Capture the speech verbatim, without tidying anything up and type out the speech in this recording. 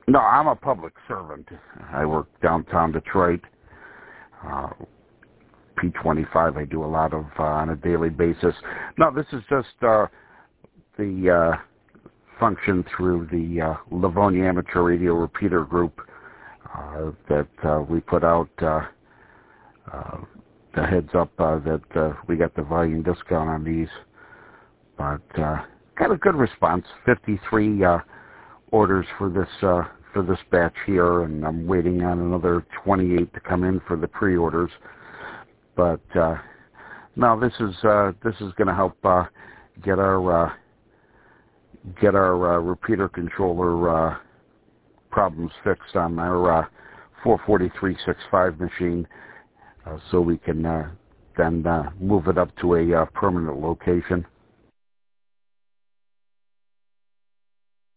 No, I'm a public servant. I work downtown Detroit. Uh, P twenty-five I do a lot of uh, on a daily basis. No, this is just uh, the uh, function through the uh, Livonia Amateur Radio Repeater Group uh, that uh, we put out uh, uh, the heads up uh, that uh, we got the volume discount on these. But uh, got a good response. fifty-three uh, orders for this uh, for this batch here, and I'm waiting on another twenty-eight to come in for the pre-orders. But uh, no, this is uh, this is going to help uh, get our uh, get our uh, repeater controller uh, problems fixed on our uh, four forty-three sixty-five machine, uh, so we can uh, then uh, move it up to a uh, permanent location.